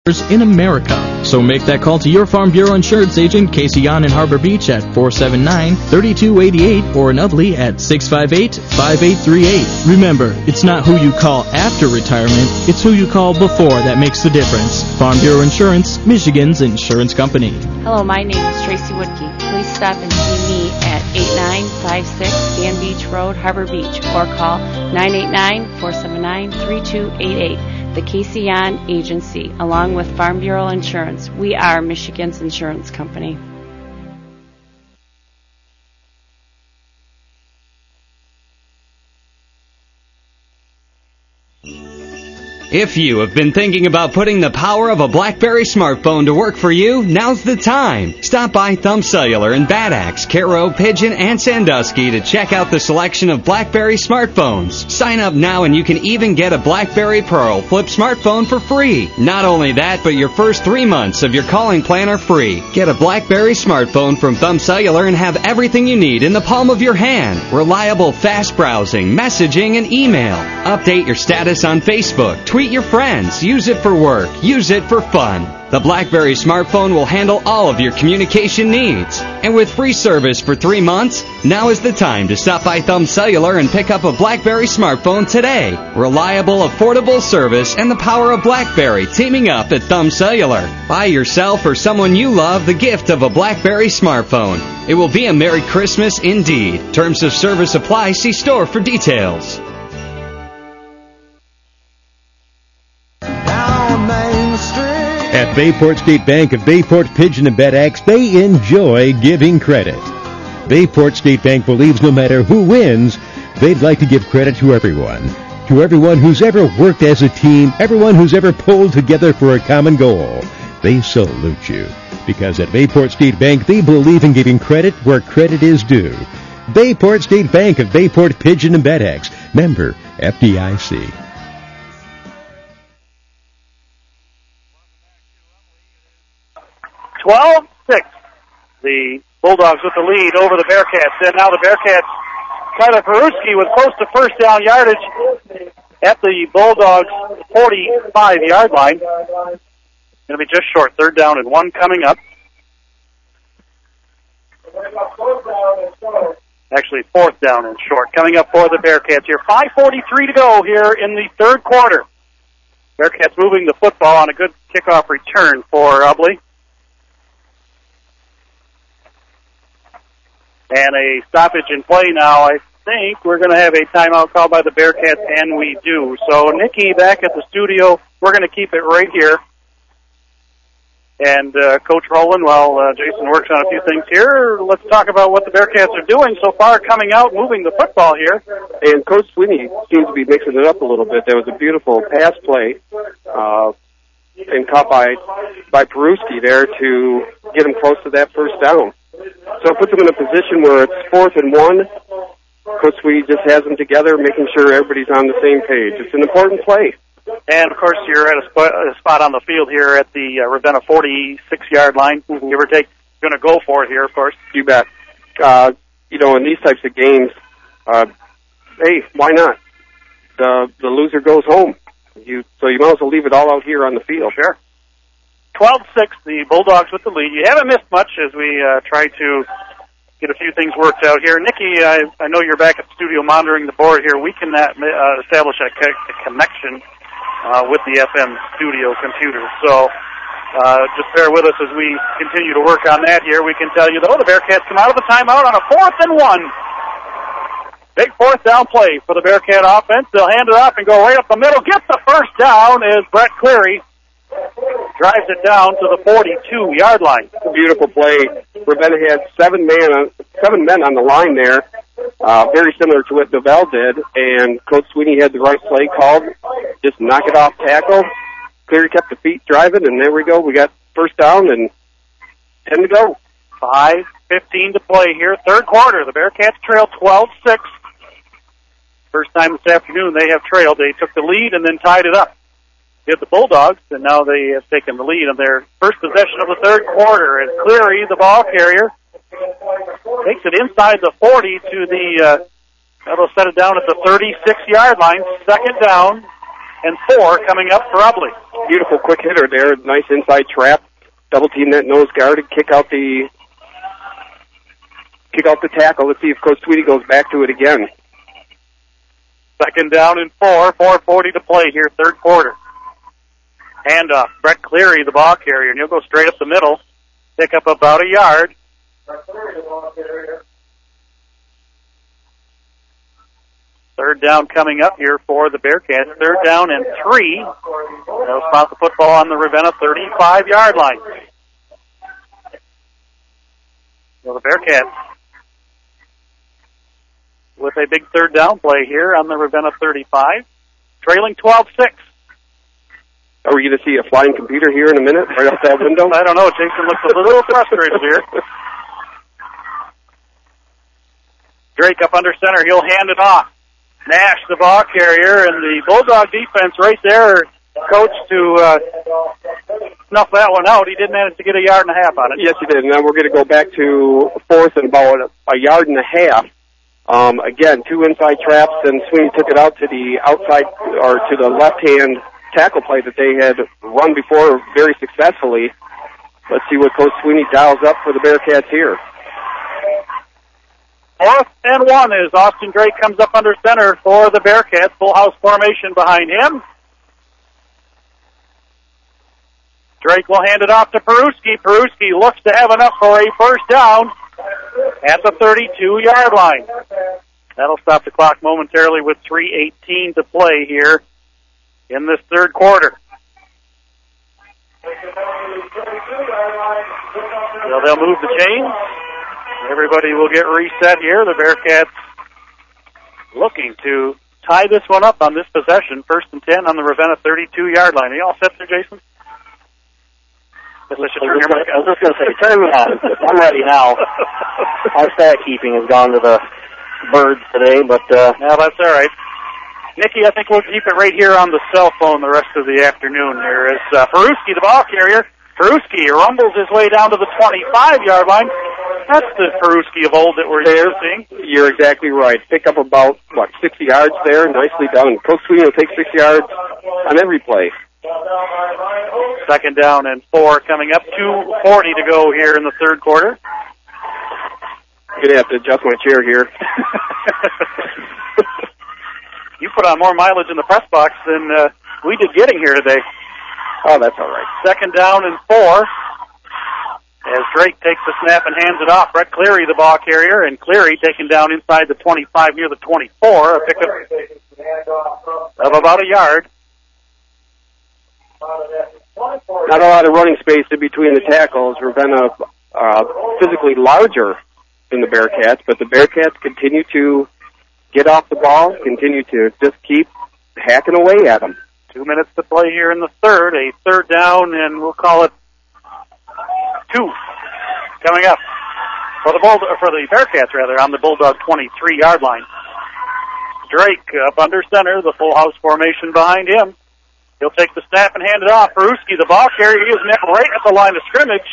in America. So make that call to your Farm Bureau Insurance agent, Casey Yon in Harbor Beach at 479-3288 or in Ubley at 658-5838. Remember, it's not who you call after retirement, it's who you call before that makes the difference. Farm Bureau Insurance, Michigan's insurance company. Hello, my name is Tracy Woodkey. Please stop and see me at 8956 Dan Beach Road, Harbor Beach, or call 989-479-3288. The Casey Yon Agency, along with Farm Bureau Insurance. We are Michigan's insurance company. If you have been thinking about putting the power of a BlackBerry smartphone to work for you, now's the time. Stop by Thumb Cellular in Bad Axe, Caro, Pigeon, and Sandusky to check out the selection of BlackBerry smartphones. Sign up now and you can even get a BlackBerry Pearl flip smartphone for free. Not only that, but your first 3 months of your calling plan are free. Get a BlackBerry smartphone from Thumb Cellular and have everything you need in the palm of your hand. Reliable, fast browsing, messaging, and email. Update your status on Facebook, tweet your friends, use it for work, use it for fun. The BlackBerry smartphone will handle all of your communication needs. And with free service for 3 months, now is the time to stop by Thumb Cellular and pick up a BlackBerry smartphone today. Reliable, affordable service and the power of BlackBerry teaming up at Thumb Cellular. Buy yourself or someone you love the gift of a BlackBerry smartphone. It will be a Merry Christmas indeed. Terms of service apply. See store for details. At Bayport State Bank of Bayport, Pigeon, and Bad Axe, they enjoy giving credit. Bayport State Bank believes no matter who wins, they'd like to give credit to everyone. To everyone who's ever worked as a team, everyone who's ever pulled together for a common goal. They salute you. Because at Bayport State Bank, they believe in giving credit where credit is due. Bayport State Bank of Bayport, Pigeon, and Bad Axe. Member FDIC. 12-6. The Bulldogs with the lead over the Bearcats. And now the Bearcats, Tyler Peruski with close to first down yardage at the Bulldogs' 45-yard line. Going to be just short. 3rd down and 1 coming up. Actually, 4th down and short coming up for the Bearcats here. 5:43 to go here in the 3rd quarter. Bearcats moving the football on a good kickoff return for Ubley. And a stoppage in play now. I think we're going to have a timeout called by the Bearcats, and we do. So, Nikki, back at the studio, we're going to keep it right here. And Coach Rowland, while Jason works on a few things here, let's talk about what the Bearcats are doing so far, coming out, moving the football here. And Coach Sweeney seems to be mixing it up a little bit. There was a beautiful pass play and caught by Peruski there to get him close to that first down. So it puts them in a position where it's 4th and 1. Coach Sweeney just has them together, making sure everybody's on the same page. It's an important play. And, of course, you're at a spot on the field here at the Ravenna 46-yard line. Give or take, going to go for it here, of course. You bet. In these types of games, hey, why not? The loser goes home. So you might as well leave it all out here on the field. Sure. 12-6, the Bulldogs with the lead. You haven't missed much as we try to get a few things worked out here. Nikki, I know you're back at the studio monitoring the board here. We cannot establish a connection with the FM studio computer. So just bear with us as we continue to work on that here. We can tell you, though, the Bearcats come out of the timeout on a 4th and 1. Big 4th down play for the Bearcat offense. They'll hand it off and go right up the middle. Get the first down as Brett Cleary drives it down to the 42-yard line. Beautiful play. Ravenna had 7 men on the line there, very similar to what Novell did, and Coach Sweeney had the right play called. Just knock it off tackle. Cleary kept the feet driving, and there we go. We got first down and 10 to go. 5:15 to play here. 3rd quarter. The Bearcats trail 12-6. First time this afternoon they have trailed. They took the lead and then tied it up. Hit the Bulldogs, and now they have taken the lead on their first possession of the 3rd quarter. And Cleary, the ball carrier, takes it inside the 40 to the, that'll set it down at the 36-yard line. 2nd down and 4 coming up for Ubley. Beautiful quick hitter there. Nice inside trap. Double team that nose guard and kick out the tackle. Let's see if Coach Tweedy goes back to it again. Second down and 4. 4:40 to play here, third quarter. Handoff. Brett Cleary, the ball carrier, and he'll go straight up the middle. Pick up about a yard. Third down coming up here for the Bearcats. Third down and 3. They'll spot the football on the Ravenna 35-yard line. So the Bearcats with a big third down play here on the Ravenna 35, trailing 12-6. Are we going to see a flying computer here in a minute, right out that window? I don't know. Jason looks a little frustrated here. Drake up under center. He'll hand it off. Nash, the ball carrier, and the Bulldog defense right there, coach, to snuff that one out. He did manage to get a yard and a half on it. Yes, he did. Now we're going to go back to fourth and about a yard and a half. Again, 2 inside traps, and Sweeney took it out to the outside, or to the left-hand tackle play that they had run before very successfully. Let's see what Coach Sweeney dials up for the Bearcats here. 4th and 1 as Austin Drake comes up under center for the Bearcats. Full house formation behind him. Drake will hand it off to Peruski. Peruski looks to have enough for a first down at the 32-yard line. That'll stop the clock momentarily with 3:18 to play here in this third quarter. So they'll move the chains. Everybody will get reset here. The Bearcats looking to tie this one up on this possession. 1st and 10 on the Ravenna 32-yard line. Are you all set there, Jason? I was just going to say, turn me on. I'm ready now. Our stat keeping has gone to the birds today, but... No, that's all right. Nikki, I think we'll keep it right here on the cell phone the rest of the afternoon. There is Peruski, the ball carrier. Peruski rumbles his way down to the 25-yard line. That's the Peruski of old that we're seeing. You're exactly right. Pick up about, 60 yards there. Nicely done. Coach Sweeney will take 6 yards on every play. Second down and 4 coming up. 2:40 to go here in the third quarter. I'm going to have to adjust my chair here. You put on more mileage in the press box than we did getting here today. Oh, that's all right. Second down and 4 as Drake takes the snap and hands it off. Brett Cleary, the ball carrier, and Cleary taken down inside the 25 near the 24. A pickup of about a yard. Not a lot of running space in between the tackles. Ravenna physically larger than the Bearcats, but the Bearcats continue to get off the ball, continue to just keep hacking away at them. 2 minutes to play here in the third. A third down, and we'll call it 2 coming up for the Bearcats on the Bulldog 23-yard line. Drake up under center, the full house formation behind him. He'll take the snap and hand it off. Peruski, the ball carrier, he is met right at the line of scrimmage.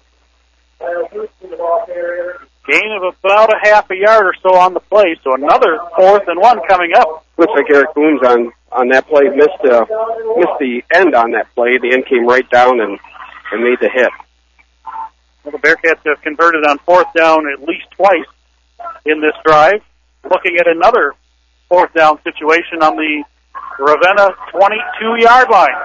Gain of about a half a yard or so on the play, so another 4th and 1 coming up. Looks like Eric Boone's on that play missed the end on that play. The end came right down and made the hit. Well, the Bearcats have converted on 4th down at least twice in this drive. Looking at another 4th down situation on the Ravenna 22-yard line.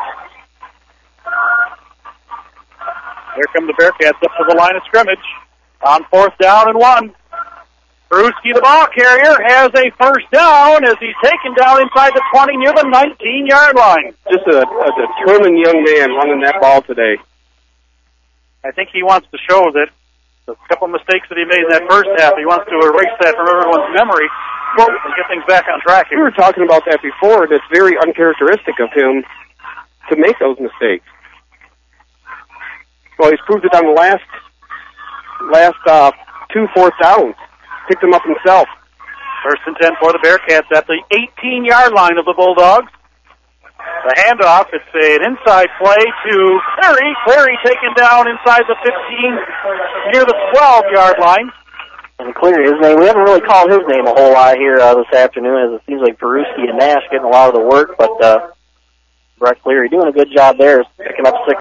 Here come the Bearcats up to the line of scrimmage on 4th down and 1. Peruski, the ball carrier, has a first down as he's taken down inside the 20 near the 19-yard line. Just a determined young man running that ball today. I think he wants to show that the couple of mistakes that he made in that first half, he wants to erase that from everyone's memory and get things back on track here. We were talking about that before. That's very uncharacteristic of him to make those mistakes. Well, he's proved it on the last 2 4th downs. Picked them up himself. 1st and 10 for the Bearcats at the 18-yard line of the Bulldogs. The handoff, it's an inside play to Cleary. Cleary taken down inside the 15 near the 12-yard line. And Cleary, his name, we haven't really called his name a whole lot here this afternoon, as it seems like Peruski and Nash getting a lot of the work, but Brett Cleary doing a good job there, picking up 6